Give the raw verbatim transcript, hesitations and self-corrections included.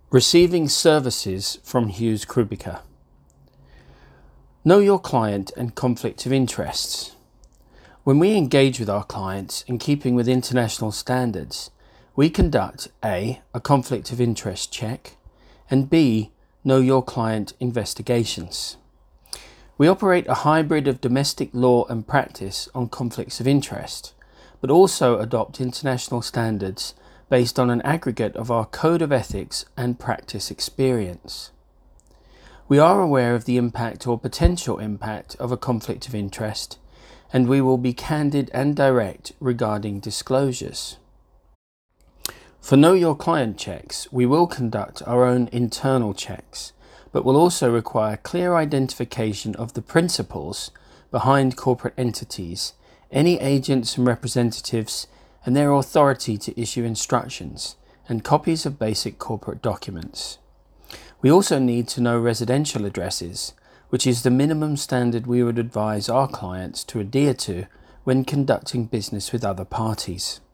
Receiving services from Hughes Krubiker. Know your client and conflict of interests. When we engage with our clients in keeping with international standards, we conduct A. a conflict of interest check, and B. know your client investigations. We operate a hybrid of domestic law and practice on conflicts of interest, but also adopt international standards based on an aggregate of our code of ethics and practice experience. We are aware of the impact or potential impact of a conflict of interest, and we will be candid and direct regarding disclosures. For Know Your Client checks, we will conduct our own internal checks, but will also require clear identification of the principals behind corporate entities, any agents and representatives, and their authority to issue instructions, and copies of basic corporate documents. We also need to know residential addresses, which is the minimum standard we would advise our clients to adhere to when conducting business with other parties.